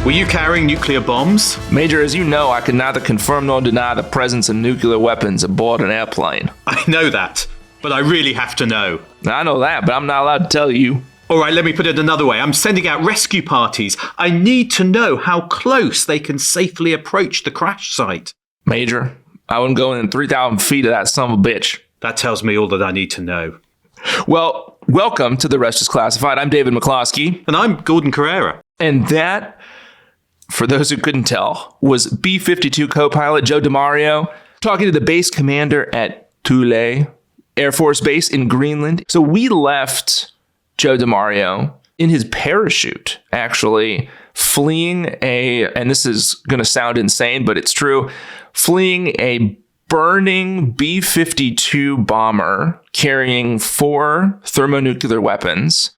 Were you carrying nuclear bombs? Major, as you know, I can neither confirm nor deny the presence of nuclear weapons aboard an airplane. I know that, but I really have to know. I know that, but I'm not allowed to tell you. All right, let me put it another way. I'm sending out rescue parties. I need to know how close they can safely approach the crash site. Major, I wouldn't go in 3,000 feet of that son of a bitch. That tells me all that I need to know. Well, welcome to The Rest is Classified. I'm David McCloskey. And I'm Gordon Carrera. And that, for those who couldn't tell, was B-52 co-pilot Joe DiMario talking to the base commander at Thule Air Force Base in Greenland. So we left Joe DiMario in his parachute, actually, fleeing and this is going to sound insane, but it's true, fleeing a burning B-52 bomber carrying 4 thermonuclear weapons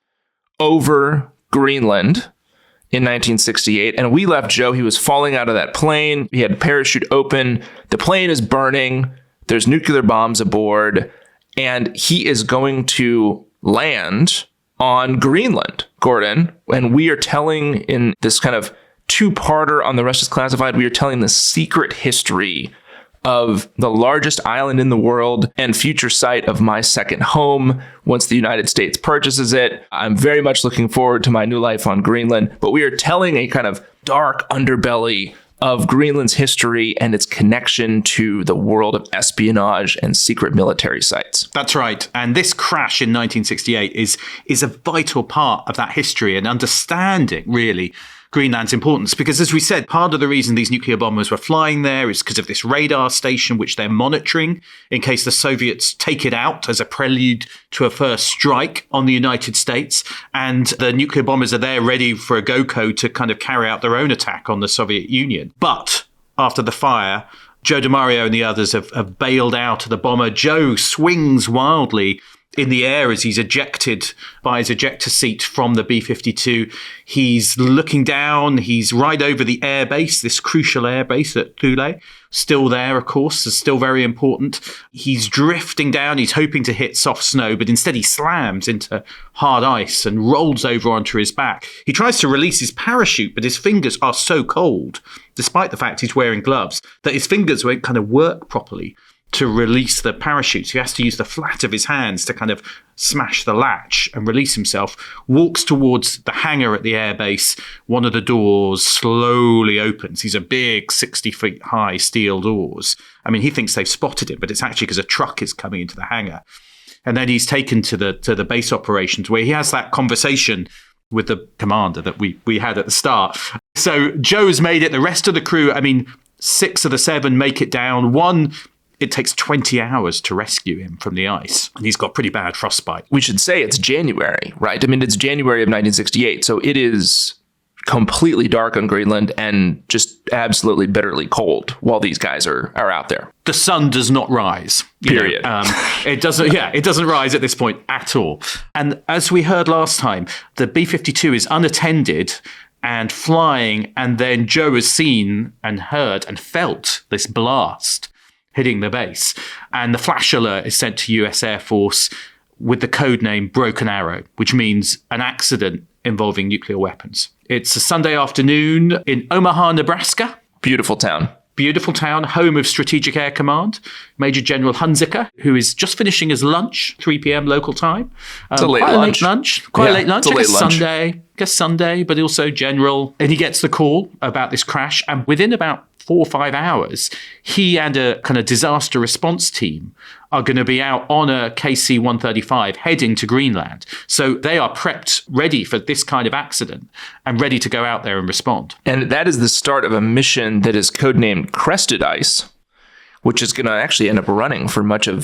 over Greenland in 1968. And we left Joe. He was falling out of that plane. He had a parachute open. The plane is burning. There's nuclear bombs aboard. And he is going to land on Greenland, Gordon. And we are telling, in this kind of two-parter on The Rest is Classified, we are telling the secret history of the largest island in the world and future site of my second home once the United States purchases it. I'm very much looking forward to my new life on Greenland, but we are telling a kind of dark underbelly of Greenland's history and its connection to the world of espionage and secret military sites. That's right. And this crash in 1968 is a vital part of that history and understanding, really, Greenland's importance. Because as we said, part of the reason these nuclear bombers were flying there is because of this radar station, which they're monitoring in case the Soviets take it out as a prelude to a first strike on the United States. And the nuclear bombers are there ready for a GoCo to kind of carry out their own attack on the Soviet Union. But after the fire, Joe DiMario and the others have bailed out of the bomber. Joe swings wildly in the air as he's ejected by his ejector seat from the B-52. He's looking down. He's right over the air base, this crucial air base at Thule. Still there, of course, is still very important. He's drifting down. He's hoping to hit soft snow, but instead he slams into hard ice and rolls over onto his back. He tries to release his parachute, but his fingers are so cold, despite the fact he's wearing gloves, that his fingers won't kind of work properly to release the parachute. So he has to use the flat of his hands to kind of smash the latch and release himself. Walks towards the hangar at the airbase. One of the doors slowly opens. These are big 60 feet high steel doors. I mean, he thinks they've spotted him, but it's actually because a truck is coming into the hangar. And then he's taken to the base operations where he has that conversation with the commander that we had at the start. So Joe's made it. The rest of the crew, I mean, 6 of the 7 make it down. One, it takes 20 hours to rescue him from the ice, and he's got pretty bad frostbite. We should say it's January, right? I mean, it's January of 1968, so it is completely dark on Greenland and just absolutely bitterly cold while these guys are out there. The sun does not rise. Period. It doesn't rise at this point at all. And as we heard last time, the B-52 is unattended and flying, and then Joe has seen and heard and felt this blast hitting the base. And the flash alert is sent to US Air Force with the code name Broken Arrow, which means an accident involving nuclear weapons. It's a Sunday afternoon in Omaha, Nebraska. Beautiful town. Beautiful town, home of Strategic Air Command. Major General Hunziker, who is just finishing his lunch, 3 p.m. local time. It's a late lunch. Quite a late lunch. It's a late lunch. Sunday, but also general. And he gets the call about this crash. And within about 4 or 5 hours, he and a kind of disaster response team are going to be out on a KC-135 heading to Greenland. So they are prepped, ready for this kind of accident and ready to go out there and respond. And that is the start of a mission that is codenamed Crested Ice, which is going to actually end up running for much of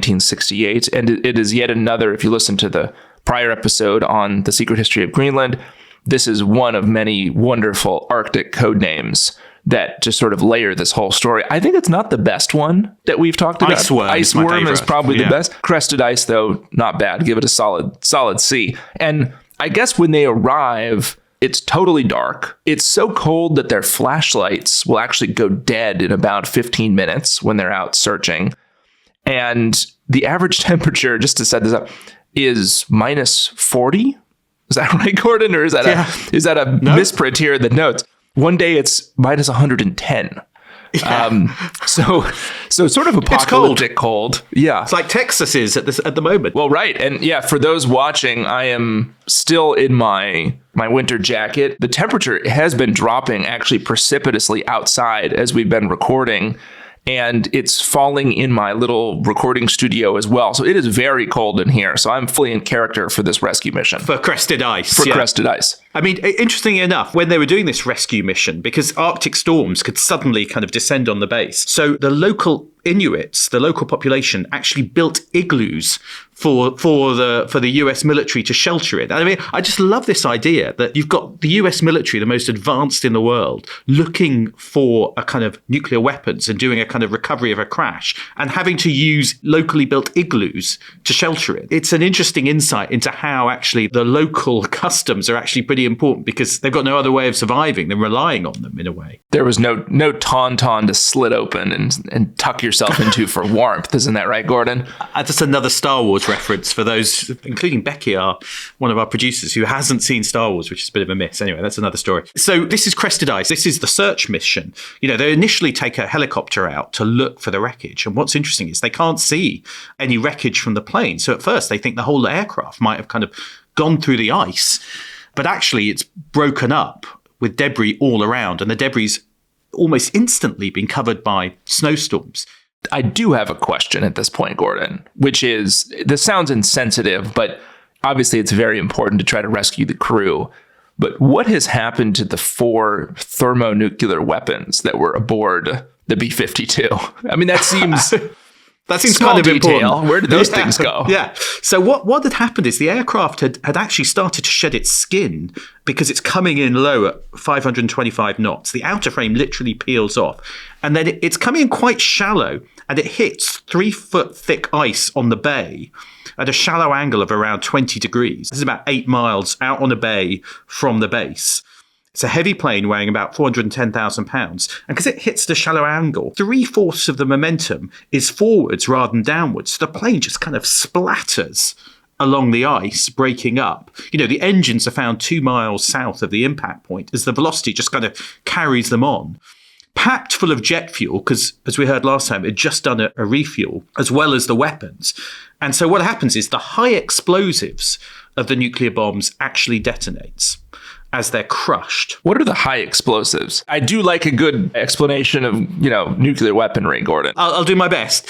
1968. And it is yet another, if you listen to the prior episode on the secret history of Greenland, this is one of many wonderful Arctic code names that just sort of layer this whole story. I think it's not the best one that we've talked about. Iceworm is probably the best. Crested Ice, though, not bad. Give it a solid C. And I guess when they arrive, it's totally dark. It's so cold that their flashlights will actually go dead in about 15 minutes when they're out searching. And the average temperature, just to set this up, is minus 40. Is that right, Gordon? Or is that a misprint here in the notes? One day it's minus 110. So sort of apocalyptic cold. Yeah. It's like Texas is at the moment. Well, right. And yeah, for those watching, I am still in my winter jacket. The temperature has been dropping actually precipitously outside as we've been recording. And it's falling in my little recording studio as well. So it is very cold in here. So I'm fully in character for this rescue mission. For Crested Ice. Crested Ice. I mean, interestingly enough, when they were doing this rescue mission, because Arctic storms could suddenly kind of descend on the base, so the local Inuits, the local population, actually built igloos for the US military to shelter in. I mean, I just love this idea that you've got the US military, the most advanced in the world, looking for a kind of nuclear weapons and doing a kind of recovery of a crash and having to use locally built igloos to shelter in. It's an interesting insight into how actually the local customs are actually pretty important because they've got no other way of surviving than relying on them in a way. There was no tauntaun to slit open and tuck yourself into for warmth. Isn't that right, Gordon? That's another Star Wars reference for those, including Becky, one of our producers, who hasn't seen Star Wars, which is a bit of a miss. Anyway, that's another story. So this is Crested Ice. This is the search mission. You know, they initially take a helicopter out to look for the wreckage. And what's interesting is they can't see any wreckage from the plane. So at first they think the whole aircraft might have kind of gone through the ice. But actually it's broken up with debris all around. And the debris almost instantly been covered by snowstorms. I do have a question at this point, Gordon, which is, this sounds insensitive, but obviously it's very important to try to rescue the crew. But what has happened to the 4 thermonuclear weapons that were aboard the B-52? I mean, that seems... That seems kind of important. Where did those things go? Yeah. So what had happened is the aircraft had actually started to shed its skin because it's coming in low at 525 knots. The outer frame literally peels off. And then it's coming in quite shallow and it hits 3-foot thick ice on the bay at a shallow angle of around 20 degrees. This is about 8 miles out on a bay from the base. It's a heavy plane weighing about 410,000 pounds. And because it hits the shallow angle, 3/4 of the momentum is forwards rather than downwards. So the plane just kind of splatters along the ice, breaking up. You know, the engines are found 2 miles south of the impact point as the velocity just kind of carries them on. Packed full of jet fuel, because as we heard last time, it had just done a refuel, as well as the weapons. And so what happens is the high explosives of the nuclear bombs actually detonates as they're crushed. What are the high explosives? I do like a good explanation of, nuclear weaponry, Gordon. I'll do my best.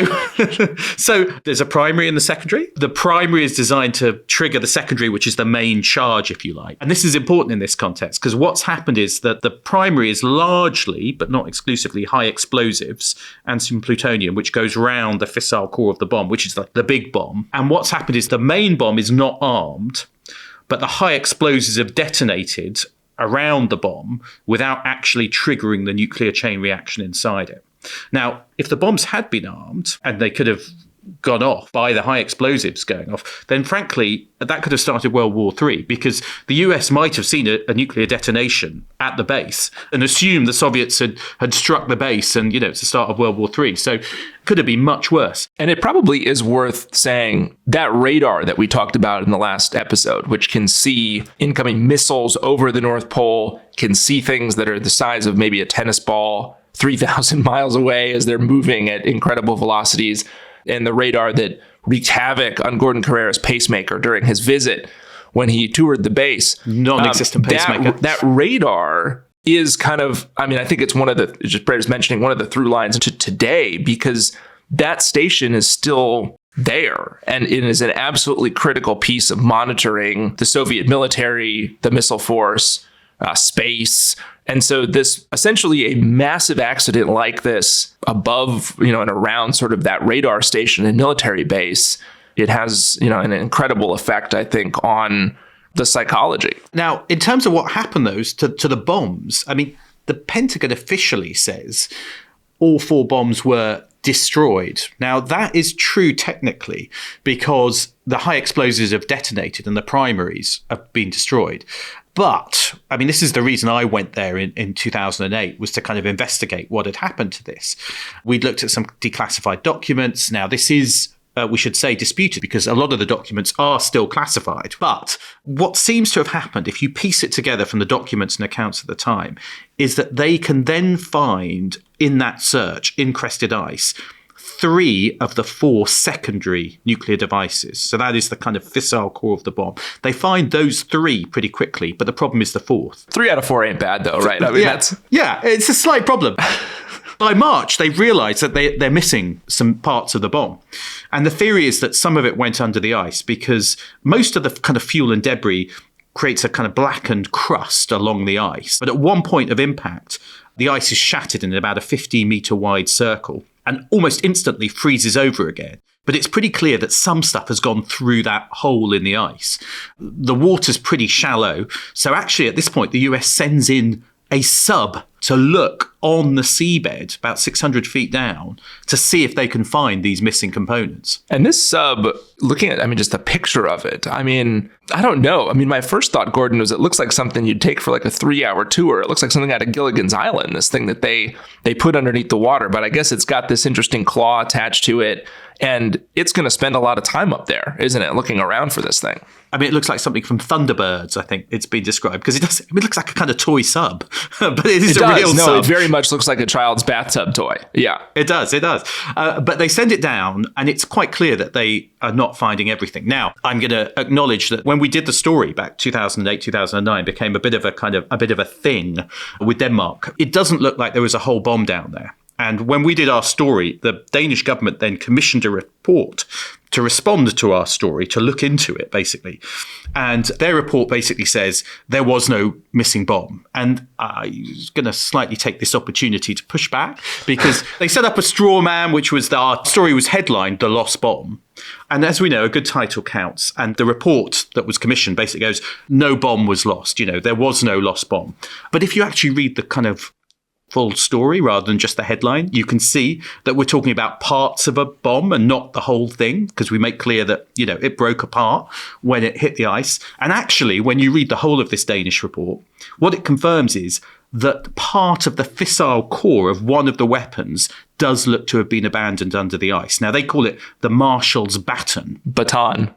So there's a primary and the secondary. The primary is designed to trigger the secondary, which is the main charge, if you like. And this is important in this context because what's happened is that the primary is largely, but not exclusively, high explosives and some plutonium, which goes round the fissile core of the bomb, which is the big bomb. And what's happened is the main bomb is not armed, but the high explosives have detonated around the bomb without actually triggering the nuclear chain reaction inside it. Now, if the bombs had been armed and they could have gone off by the high explosives going off, then frankly, that could have started World War III because the US might have seen a nuclear detonation at the base and assumed the Soviets had struck the base and, it's the start of World War III. So it could have been much worse. And it probably is worth saying that radar that we talked about in the last episode, which can see incoming missiles over the North Pole, can see things that are the size of maybe a tennis ball 3,000 miles away as they're moving at incredible velocities. And the radar that wreaked havoc on Gordon Carrera's pacemaker during his visit when he toured the base. Non-existent pacemaker. That radar is kind of, I think it's one of the, just Brad was mentioning, one of the through lines to today, because that station is still there. And it is an absolutely critical piece of monitoring the Soviet military, the missile force, space. And so this essentially a massive accident like this above, and around sort of that radar station and military base, it has, an incredible effect, I think, on the psychology. Now, in terms of what happened, to the bombs, the Pentagon officially says all 4 bombs were destroyed. Now, that is true technically because the high explosives have detonated and the primaries have been destroyed. But, this is the reason I went there in 2008, was to kind of investigate what had happened to this. We'd looked at some declassified documents. Now, this is we should say, disputed because a lot of the documents are still classified. But what seems to have happened, if you piece it together from the documents and accounts at the time, is that they can then find in that search, in crested ice, 3 of the 4 secondary nuclear devices. So that is the kind of fissile core of the bomb. They find those 3 pretty quickly, but the problem is the 4th. 3 out of 4 ain't bad, though, right? I mean, yeah, it's a slight problem. By March, they realised that they're missing some parts of the bomb. And the theory is that some of it went under the ice because most of the kind of fuel and debris creates a kind of blackened crust along the ice. But at one point of impact, the ice is shattered in about a 15-metre wide circle and almost instantly freezes over again. But it's pretty clear that some stuff has gone through that hole in the ice. The water's pretty shallow. So actually, at this point, the US sends in a sub to look on the seabed about 600 feet down to see if they can find these missing components. And this sub, looking at, just the picture of it, I don't know. My first thought, Gordon, was it looks like something you'd take for like a 3-hour tour. It looks like something out of Gilligan's Island, this thing that they put underneath the water. But I guess it's got this interesting claw attached to it. And it's going to spend a lot of time up there, isn't it, looking around for this thing? It looks like something from Thunderbirds, I think it's been described, because it looks like a kind of toy sub, but it is a real sub. No, it very much looks like a child's bathtub toy. Yeah. It does. But they send it down, and it's quite clear that they are not finding everything. Now, I'm going to acknowledge that when we did the story back 2008, 2009, became a bit of a thing with Denmark. It doesn't look like there was a whole bomb down there. And when we did our story, the Danish government then commissioned a report to respond to our story, to look into it, basically. And their report basically says there was no missing bomb. And I'm going to slightly take this opportunity to push back because they set up a straw man, which was our story was headlined The Lost Bomb. And as we know, a good title counts. And the report that was commissioned basically goes, no bomb was lost. There was no lost bomb. But if you actually read the kind of full story rather than just the headline, you can see that we're talking about parts of a bomb and not the whole thing, because we make clear that, it broke apart when it hit the ice. And actually, when you read the whole of this Danish report, what it confirms is that part of the fissile core of one of the weapons does look to have been abandoned under the ice. Now, they call it the Marshall's baton. Baton.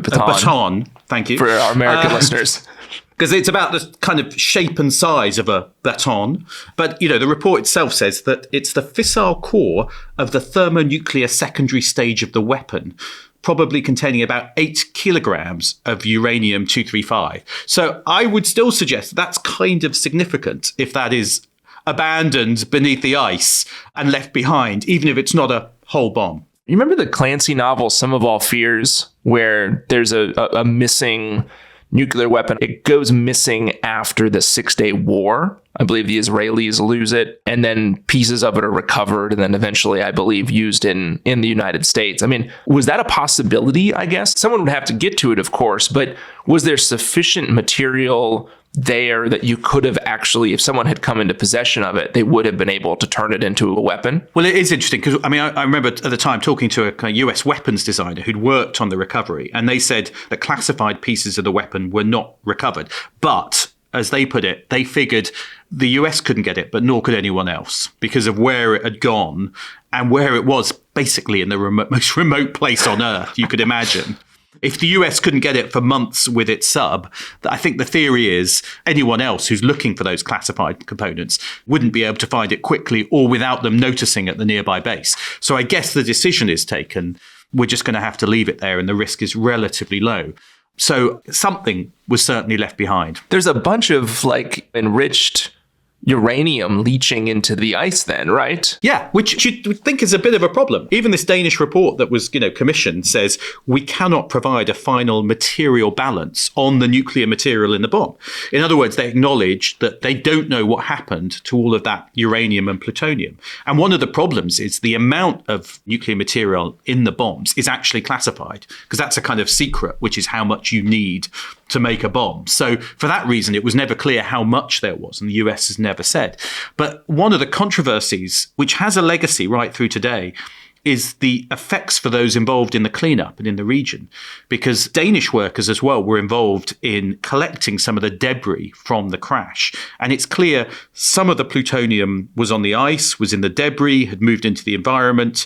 Baton, thank you. For our American listeners. Because it's about the kind of shape and size of a baton. But, the report itself says that it's the fissile core of the thermonuclear secondary stage of the weapon, probably containing about 8 kilograms of uranium-235. So I would still suggest that's kind of significant if that is abandoned beneath the ice and left behind, even if it's not a whole bomb. You remember the Clancy novel, Sum of All Fears, where there's a missing nuclear weapon? It goes missing after the 6-Day War. I believe the Israelis lose it, and then pieces of it are recovered, and then eventually, I believe, used in the United States. Was that a possibility, I guess? Someone would have to get to it, of course, but was there sufficient material there that you could have actually, if someone had come into possession of it, they would have been able to turn it into a weapon? Well, it is interesting because, I remember at the time talking to a kind of US weapons designer who'd worked on the recovery, and they said that classified pieces of the weapon were not recovered. But, as they put it, they figured the US couldn't get it, but nor could anyone else because of where it had gone and where it was basically in the most remote place on Earth you could imagine. If the US couldn't get it for months with its sub, I think the theory is anyone else who's looking for those classified components wouldn't be able to find it quickly or without them noticing at the nearby base. So I guess the decision is taken, we're just going to have to leave it there and the risk is relatively low. So something was certainly left behind. There's a bunch of enriched uranium leaching into the ice then, right? Yeah, which you would think is a bit of a problem. Even this Danish report that was, commissioned says we cannot provide a final material balance on the nuclear material in the bomb. In other words, they acknowledge that they don't know what happened to all of that uranium and plutonium. And one of the problems is the amount of nuclear material in the bombs is actually classified, because that's a kind of secret, which is how much you need to make a bomb. So for that reason, it was never clear how much there was, and the US has never said. But one of the controversies, which has a legacy right through today, is the effects for those involved in the cleanup and in the region, because Danish workers as well were involved in collecting some of the debris from the crash. And it's clear some of the plutonium was on the ice, was in the debris, had moved into the environment.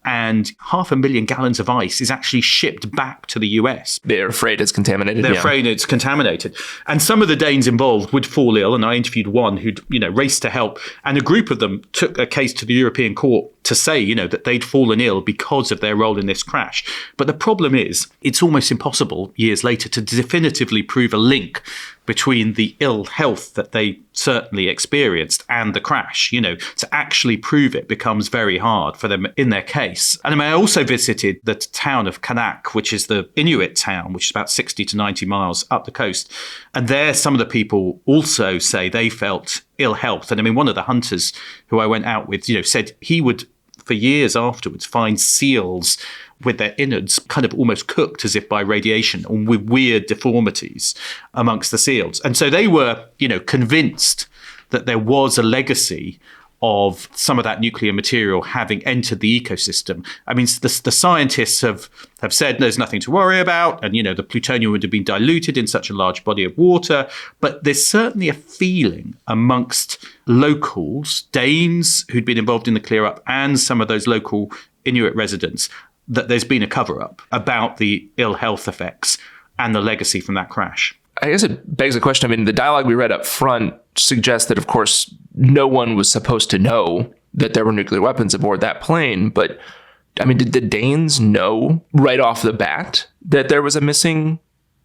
and 500,000 gallons of ice is actually shipped back to the US. They're afraid it's contaminated. They're afraid it's contaminated. And some of the Danes involved would fall ill, and I interviewed one who'd, raced to help, and a group of them took a case to the European Court to say, that they'd fallen ill because of their role in this crash. But the problem is, it's almost impossible years later to definitively prove a link between the ill health that they certainly experienced and the crash. To actually prove it becomes very hard for them in their case. And I also visited the town of Qaanaaq, which is the Inuit town, which is about 60 to 90 miles up the coast. And there, some of the people also say they felt ill health. And one of the hunters who I went out with, said he would, for years afterwards, find seals with their innards kind of almost cooked as if by radiation, and with weird deformities amongst the seals. And so they were, convinced that there was a legacy of some of that nuclear material having entered the ecosystem. The scientists have said there's nothing to worry about, and, the plutonium would have been diluted in such a large body of water. But there's certainly a feeling amongst locals, Danes who'd been involved in the clear up, and some of those local Inuit residents, that there's been a cover-up about the ill health effects and the legacy from that crash. I guess it begs the question. The dialogue we read up front suggests that, of course, no one was supposed to know that there were nuclear weapons aboard that plane. But, did the Danes know right off the bat that there was a missing,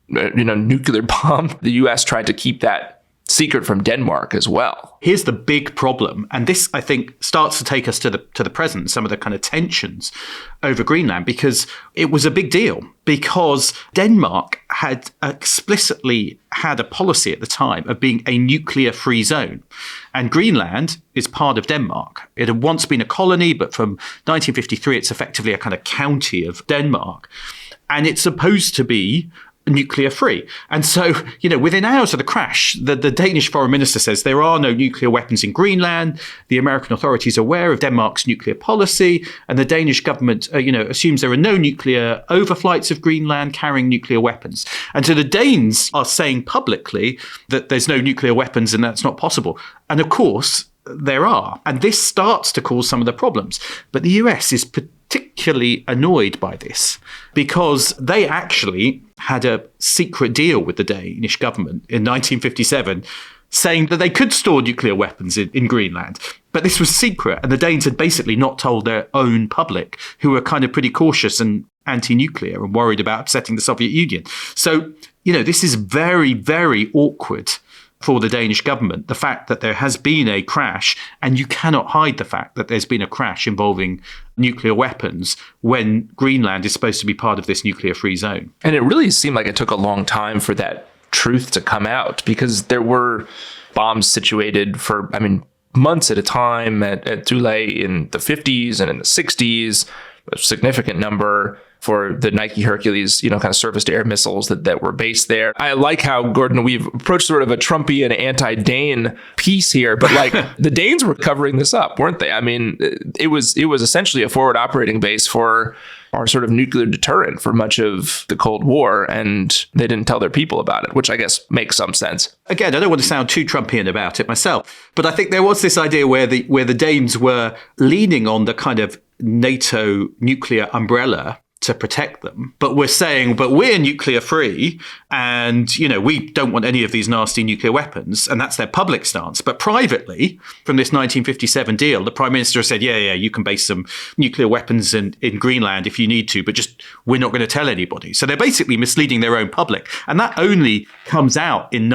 nuclear bomb? The U.S. tried to keep that secret from Denmark as well. Here's the big problem, and this, I think, starts to take us to the present, some of the kind of tensions over Greenland, because it was a big deal, because Denmark had explicitly had a policy at the time of being a nuclear-free zone. And Greenland is part of Denmark. It had once been a colony, but from 1953, it's effectively a kind of county of Denmark. And it's supposed to be nuclear free. And so, within hours of the crash, the Danish foreign minister says there are no nuclear weapons in Greenland. The American authorities are aware of Denmark's nuclear policy, and the Danish government, assumes there are no nuclear overflights of Greenland carrying nuclear weapons. And so the Danes are saying publicly that there's no nuclear weapons and that's not possible. And of course, there are. And this starts to cause some of the problems. But the US is particularly annoyed by this because they actually had a secret deal with the Danish government in 1957 saying that they could store nuclear weapons in Greenland. But this was secret, and the Danes had basically not told their own public, who were kind of pretty cautious and anti-nuclear and worried about upsetting the Soviet Union. So, this is very, very awkward for the Danish government, the fact that there has been a crash, and you cannot hide the fact that there's been a crash involving nuclear weapons when Greenland is supposed to be part of this nuclear-free zone. And it really seemed like it took a long time for that truth to come out, because there were bombs situated for, months at a time at Thule in the 50s and in the 60s, a significant number for the Nike Hercules, kind of surface-to-air missiles that were based there. I like how, Gordon, we've approached sort of a Trumpian anti-Dane piece here, but the Danes were covering this up, weren't they? It was essentially a forward operating base for our sort of nuclear deterrent for much of the Cold War, and they didn't tell their people about it, which I guess makes some sense. Again, I don't want to sound too Trumpian about it myself, but I think there was this idea where the Danes were leaning on the kind of NATO nuclear umbrella to protect them. But we're saying, but we're nuclear free and, we don't want any of these nasty nuclear weapons. And that's their public stance. But privately, from this 1957 deal, the Prime Minister said, yeah, you can base some nuclear weapons in Greenland if you need to, but just we're not going to tell anybody. So they're basically misleading their own public. And that only comes out in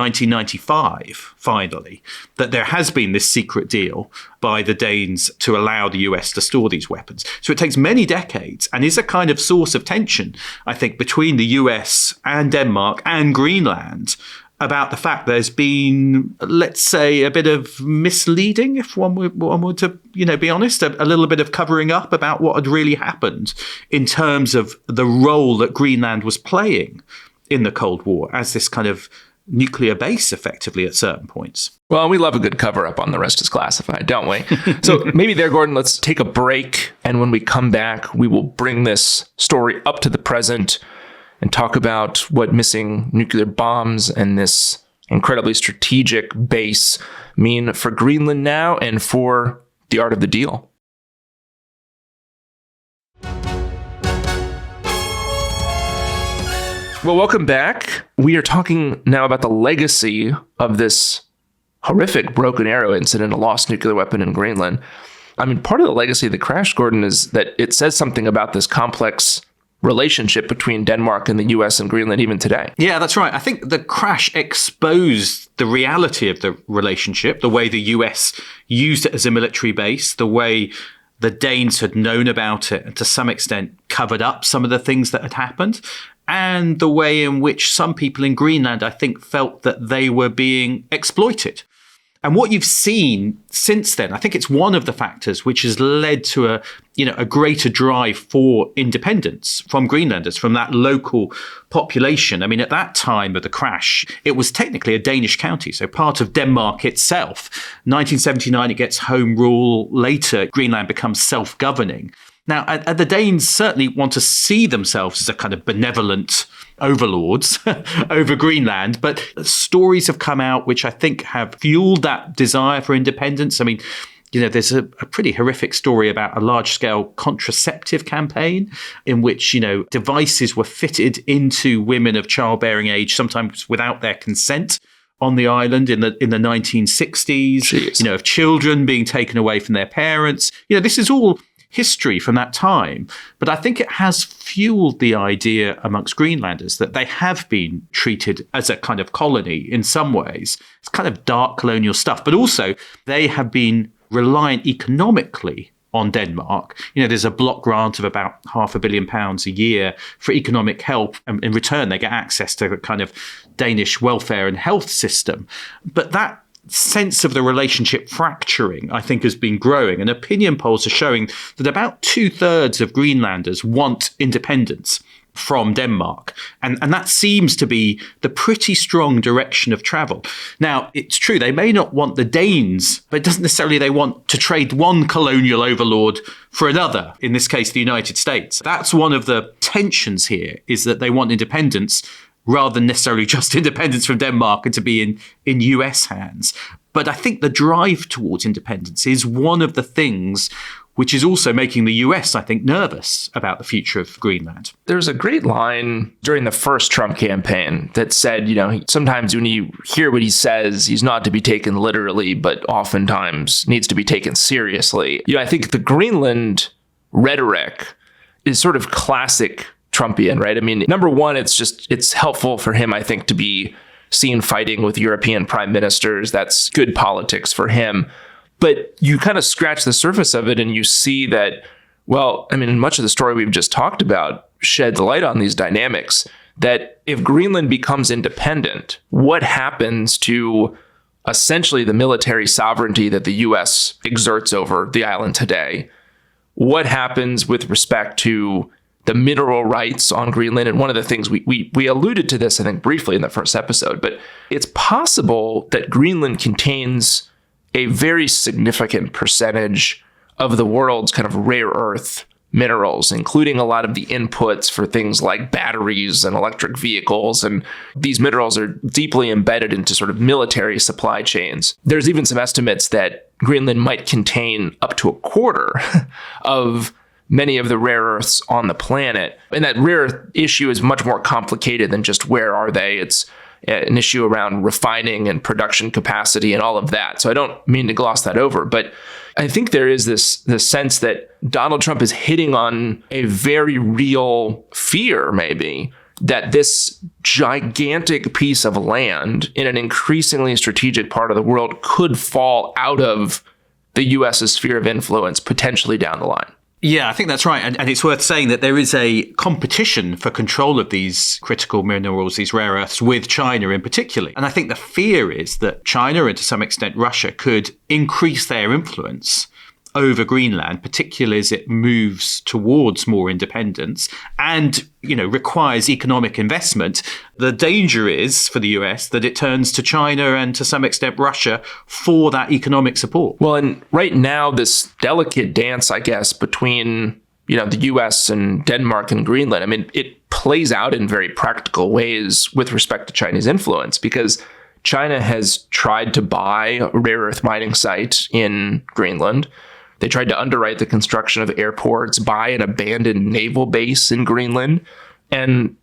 1995, finally, that there has been this secret deal by the Danes to allow the US to store these weapons. So it takes many decades and is a kind of source of tension, I think, between the US and Denmark and Greenland about the fact there's been, let's say, a bit of misleading, if one were to, be honest, a little bit of covering up about what had really happened in terms of the role that Greenland was playing in the Cold War as this kind of nuclear base, effectively, at certain points. Well, we love a good cover-up on The Rest is Classified, don't we? So maybe there, Gordon, let's take a break. And when we come back, we will bring this story up to the present and talk about what missing nuclear bombs and this incredibly strategic base mean for Greenland now and for the art of the deal. Well, welcome back. We are talking now about the legacy of this horrific Broken Arrow incident, a lost nuclear weapon in Greenland. I mean, part of the legacy of the crash, Gordon, is that it says something about this complex relationship between Denmark and the US and Greenland even today. Yeah, that's right. I think the crash exposed the reality of the relationship, the way the US used it as a military base, the way the Danes had known about it and to some extent covered up some of the things that had happened, and the way in which some people in Greenland, I think, felt that they were being exploited. And what you've seen since then, I think it's one of the factors which has led to a greater drive for independence from Greenlanders, from that local population. I mean, at that time of the crash, it was technically a Danish county, so part of Denmark itself. 1979, it gets home rule. Later, Greenland becomes self-governing. Now, the Danes certainly want to see themselves as a kind of benevolent overlords over Greenland, but stories have come out which I think have fueled that desire for independence. I mean, there's a pretty horrific story about a large-scale contraceptive campaign in which, devices were fitted into women of childbearing age, sometimes without their consent, on the island in the 1960s. Jeez. Of children being taken away from their parents. This is all history from that time. But I think it has fueled the idea amongst Greenlanders that they have been treated as a kind of colony in some ways. It's kind of dark colonial stuff. But also they have been reliant economically on Denmark. There's a block grant of about £500 million a year for economic help. And in return, they get access to a kind of Danish welfare and health system. But that sense of the relationship fracturing, I think, has been growing. And opinion polls are showing that about 2/3 of Greenlanders want independence from Denmark. And that seems to be the pretty strong direction of travel. Now, it's true, they may not want the Danes, but it doesn't necessarily they want to trade one colonial overlord for another, in this case, the United States. That's one of the tensions here, is that they want independence rather than necessarily just independence from Denmark and to be in US hands. But I think the drive towards independence is one of the things which is also making the US, I think, nervous about the future of Greenland. There's a great line during the first Trump campaign that said, sometimes when you hear what he says, he's not to be taken literally, but oftentimes needs to be taken seriously. I think the Greenland rhetoric is sort of classic Trumpian, right? I mean, number one, it's helpful for him, I think, to be seen fighting with European prime ministers. That's good politics for him. But you kind of scratch the surface of it and you see that, well, I mean, much of the story we've just talked about sheds light on these dynamics, that if Greenland becomes independent, what happens to essentially the military sovereignty that the US exerts over the island today? What happens with respect to the mineral rights on Greenland? And one of the things we alluded to this, I think, briefly in the first episode, but it's possible that Greenland contains a very significant percentage of the world's kind of rare earth minerals, including a lot of the inputs for things like batteries and electric vehicles. And these minerals are deeply embedded into sort of military supply chains. There's even some estimates that Greenland might contain up to a quarter of many of the rare earths on the planet. And that rare earth issue is much more complicated than just where are they. It's an issue around refining and production capacity and all of that. So I don't mean to gloss that over, but I think there is this sense that Donald Trump is hitting on a very real fear, maybe, that this gigantic piece of land in an increasingly strategic part of the world could fall out of the US's sphere of influence potentially down the line. Yeah, I think that's right. And it's worth saying that there is a competition for control of these critical minerals, these rare earths, with China in particular. And I think the fear is that China, and to some extent Russia, could increase their influence over Greenland, particularly as it moves towards more independence and, requires economic investment. The danger is for the US that it turns to China and to some extent Russia for that economic support. Well, and right now, this delicate dance, I guess, between, the US and Denmark and Greenland, I mean, it plays out in very practical ways with respect to Chinese influence, because China has tried to buy a rare earth mining site in Greenland. They tried to underwrite the construction of airports, buy an abandoned naval base in Greenland. And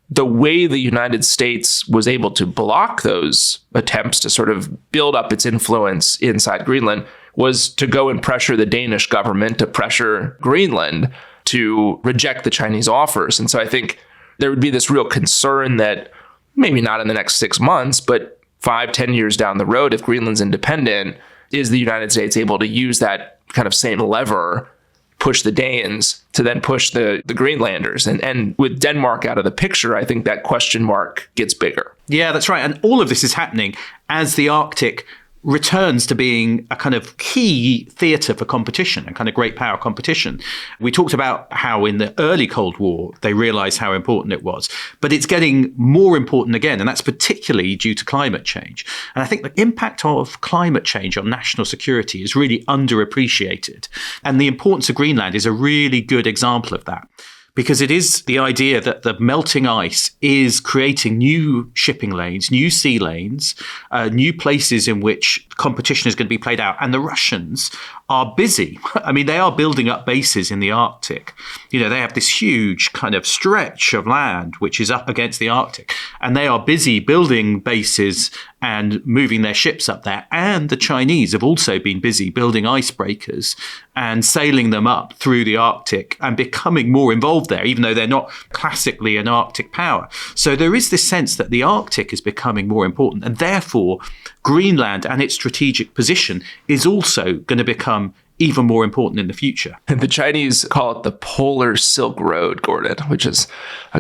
the way the United States was able to block those attempts to sort of build up its influence inside Greenland was to go and pressure the Danish government, to pressure Greenland to reject the Chinese offers. And so I think there would be this real concern that maybe not in the next 6 months, but 5-10 years down the road, if Greenland's independent, is the United States able to use that kind of same lever, push the Danes to then push the Greenlanders? And with Denmark out of the picture, I think that question mark gets bigger. Yeah, that's right. And all of this is happening as the Arctic returns to being a kind of key theatre for competition and kind of great power competition. We talked about how in the early Cold War, they realized how important it was, but it's getting more important again. And that's particularly due to climate change. And I think the impact of climate change on national security is really underappreciated. And the importance of Greenland is a really good example of that, because it is the idea that the melting ice is creating new shipping lanes, new sea lanes, new places in which competition is going to be played out. And the Russians are busy. I mean, they are building up bases in the Arctic. You know, they have this huge kind of stretch of land which is up against the Arctic, and they are busy building bases and moving their ships up there. And the Chinese have also been busy building icebreakers and sailing them up through the Arctic and becoming more involved there, even though they're not classically an Arctic power. So there is this sense that the Arctic is becoming more important, and therefore Greenland and its strategic position is also going to become even more important in the future. And the Chinese call it the Polar Silk Road, Gordon, which is a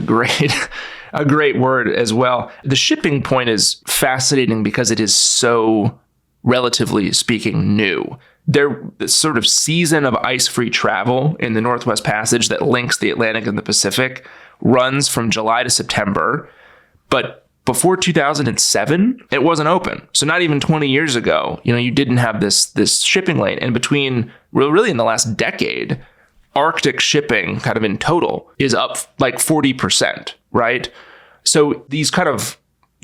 great word as well. The shipping point is fascinating because it is so, relatively speaking, new. The sort of season of ice-free travel in the Northwest Passage that links the Atlantic and the Pacific runs from July to September, but before 2007, it wasn't open. So not even 20 years ago, you didn't have this shipping lane. And between, really in the last decade, Arctic shipping kind of in total is up like 40%, right? So these kind of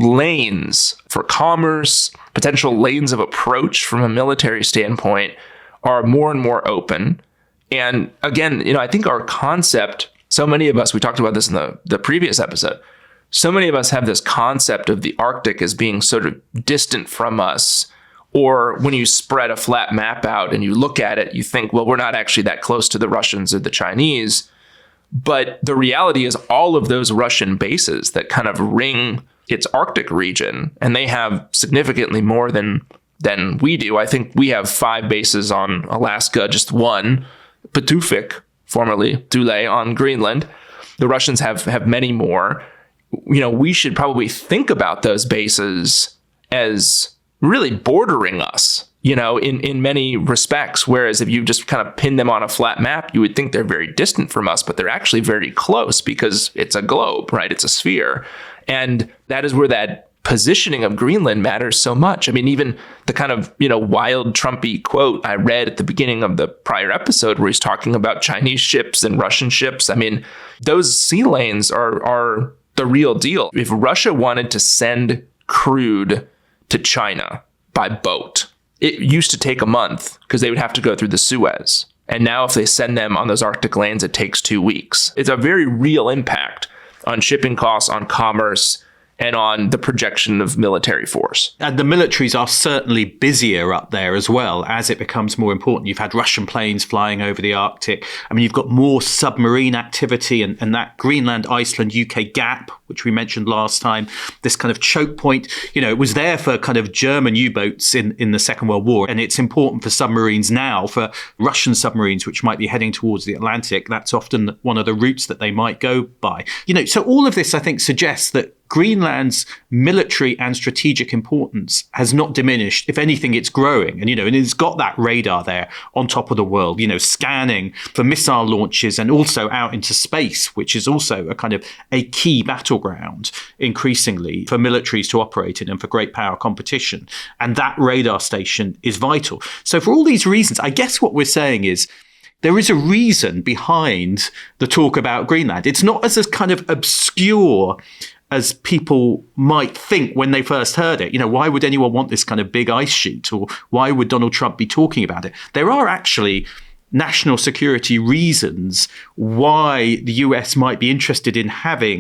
lanes for commerce, potential lanes of approach from a military standpoint are more and more open. And again, I think our concept, so many of us, we talked about this in the previous episode, so many of us have this concept of the Arctic as being sort of distant from us, or when you spread a flat map out and you look at it, you think, well, we're not actually that close to the Russians or the Chinese. But the reality is all of those Russian bases that kind of ring its Arctic region, and they have significantly more than we do. I think we have 5 bases on Alaska, just one, Patuxent, formerly Thule, on Greenland. The Russians have many more. We should probably think about those bases as really bordering us, in many respects. Whereas if you just kind of pin them on a flat map, you would think they're very distant from us, but they're actually very close because it's a globe, right? It's a sphere. And that is where that positioning of Greenland matters so much. I mean, even the kind of, wild Trumpy quote I read at the beginning of the prior episode where he's talking about Chinese ships and Russian ships. I mean, those sea lanes are the real deal. If Russia wanted to send crude to China by boat, it used to take a month because they would have to go through the Suez. And now if they send them on those Arctic lanes, it takes 2 weeks. It's a very real impact on shipping costs, on commerce, and on the projection of military force. And the militaries are certainly busier up there as well as it becomes more important. You've had Russian planes flying over the Arctic. I mean, you've got more submarine activity and that Greenland, Iceland, UK gap, which we mentioned last time, this kind of choke point, it was there for kind of German U-boats in the Second World War. And it's important for submarines now, for Russian submarines, which might be heading towards the Atlantic. That's often one of the routes that they might go by. So all of this, I think, suggests that Greenland's military and strategic importance has not diminished. If anything, it's growing. And it's got that radar there on top of the world, scanning for missile launches and also out into space, which is also a kind of a key battleground increasingly for militaries to operate in and for great power competition. And that radar station is vital. So for all these reasons, I guess what we're saying is, there is a reason behind the talk about Greenland. It's not as kind of obscure as people might think when they first heard it. Why would anyone want this kind of big ice sheet? Or why would Donald Trump be talking about it? There are actually national security reasons why the US might be interested in having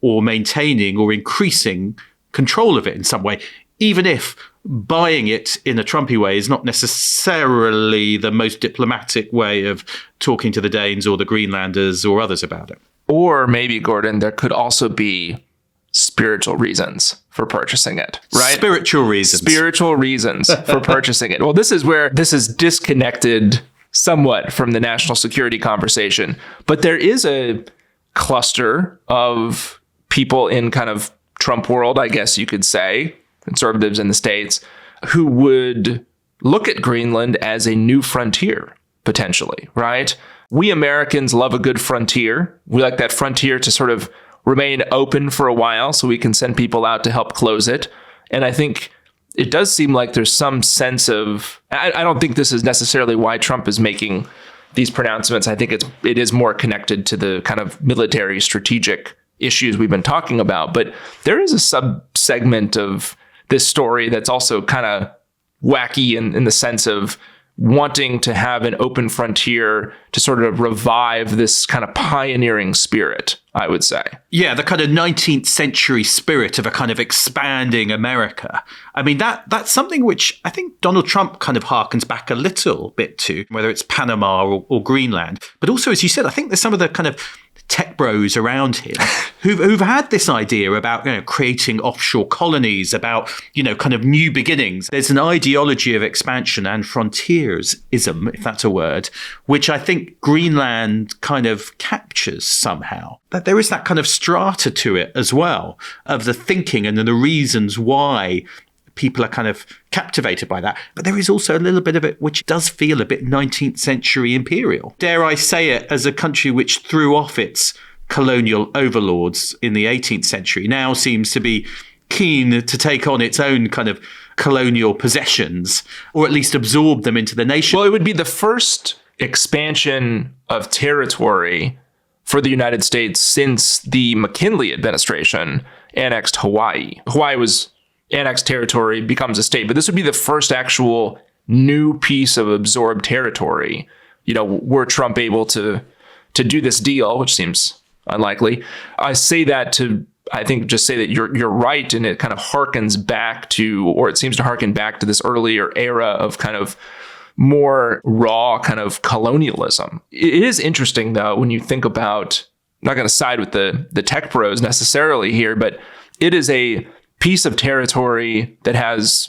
or maintaining or increasing control of it in some way, even if buying it in a Trumpy way is not necessarily the most diplomatic way of talking to the Danes or the Greenlanders or others about it. Or maybe, Gordon, there could also be spiritual reasons for purchasing it, right? Spiritual reasons. Spiritual reasons for purchasing it. Well, this is where this is disconnected somewhat from the national security conversation. But there is a cluster of people in kind of Trump world, I guess you could say, conservatives in the States, who would look at Greenland as a new frontier, potentially, right? We Americans love a good frontier. We like that frontier to sort of remain open for a while so we can send people out to help close it. And I think it does seem like there's some sense of, I don't think this is necessarily why Trump is making these pronouncements. I think it is more connected to the kind of military strategic issues we've been talking about. But there is a sub-segment of this story that's also kind of wacky in the sense of wanting to have an open frontier to sort of revive this kind of pioneering spirit, I would say. Yeah, the kind of 19th century spirit of a kind of expanding America. I mean, that's something which I think Donald Trump kind of harkens back a little bit to, whether it's Panama or Greenland. But also, as you said, I think there's some of the kind of tech bros around him who've had this idea about, creating offshore colonies, about, kind of new beginnings. There's an ideology of expansion and frontiersism, if that's a word, which I think Greenland kind of captures somehow. That there is that kind of strata to it as well, of the thinking and the reasons why people are kind of captivated by that. But there is also a little bit of it which does feel a bit 19th century imperial. Dare I say it, as a country which threw off its colonial overlords in the 18th century, now seems to be keen to take on its own kind of colonial possessions, or at least absorb them into the nation. Well, it would be the first expansion of territory for the United States since the McKinley administration annexed Hawaii. Hawaii was annexed territory, becomes a state, but this would be the first actual new piece of absorbed territory. Were Trump able to do this deal, which seems unlikely. I say that to, I think, just say that you're right, and it kind of harkens back to, or it seems to harken back to this earlier era of kind of more raw kind of colonialism. It is interesting, though, when you think about, I'm not going to side with the tech bros necessarily here, but it is a piece of territory that has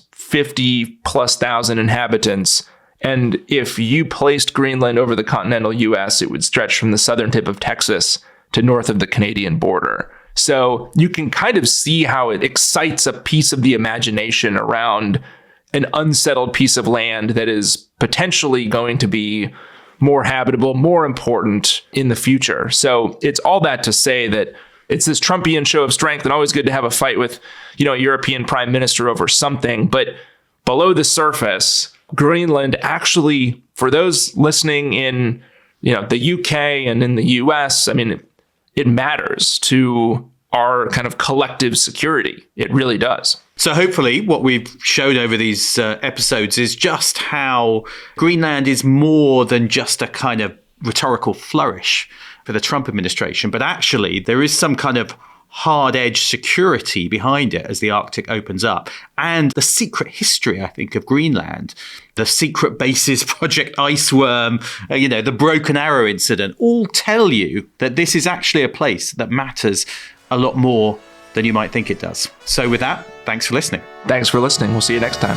50,000+ inhabitants. And if you placed Greenland over the continental US, it would stretch from the southern tip of Texas to north of the Canadian border. So you can kind of see how it excites a piece of the imagination around an unsettled piece of land that is potentially going to be more habitable, more important in the future. So it's all that to say that it's this Trumpian show of strength, and always good to have a fight with, a European prime minister over something. But below the surface, Greenland actually, for those listening in, the UK and in the US, I mean, it matters to our kind of collective security. It really does. So hopefully what we've showed over these episodes is just how Greenland is more than just a kind of rhetorical flourish for the Trump administration, but actually there is some kind of hard-edged security behind it as the Arctic opens up. And the secret history, I think, of Greenland, the secret bases, Project Iceworm, the Broken Arrow incident, all tell you that this is actually a place that matters a lot more than you might think it does. So with that, thanks for listening. Thanks for listening. We'll see you next time.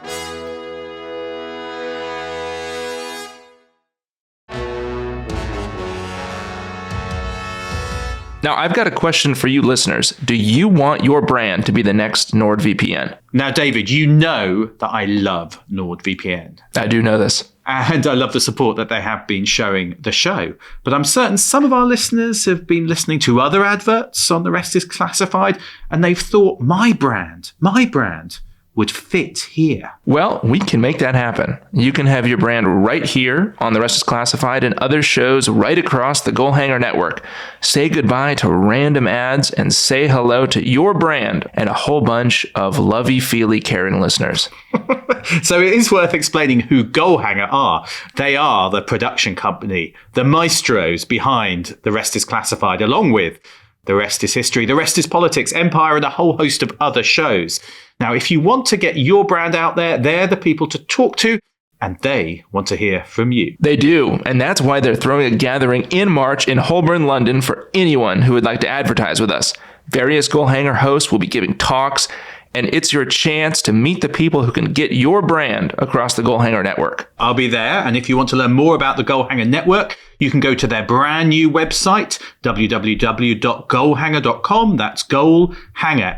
Now, I've got a question for you listeners. Do you want your brand to be the next NordVPN? Now, David, you know that I love NordVPN. I do know this. And I love the support that they have been showing the show. But I'm certain some of our listeners have been listening to other adverts on The Rest is Classified, and they've thought my brand would fit here. Well, we can make that happen. You can have your brand right here on The Rest is Classified and other shows right across the Goalhanger network. Say goodbye to random ads and say hello to your brand and a whole bunch of lovey-feely caring listeners. So it is worth explaining who Goalhanger are. They are the production company, the maestros behind The Rest is Classified, along with The rest is history. The rest is politics, empire, and a whole host of other shows. Now, if you want to get your brand out there, they're the people to talk to, and they want to hear from you. They do, and that's why they're throwing a gathering in March in Holborn, London for anyone who would like to advertise with us. Various Goalhanger hosts will be giving talks, and it's your chance to meet the people who can get your brand across the Goalhanger network. I'll be there, and if you want to learn more about the Goalhanger network, you can go to their brand new website, www.goalhanger.com. That's Goalhanger,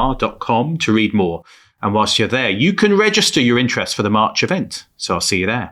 HANGER.com, to read more. And whilst you're there, you can register your interest for the March event. So I'll see you there.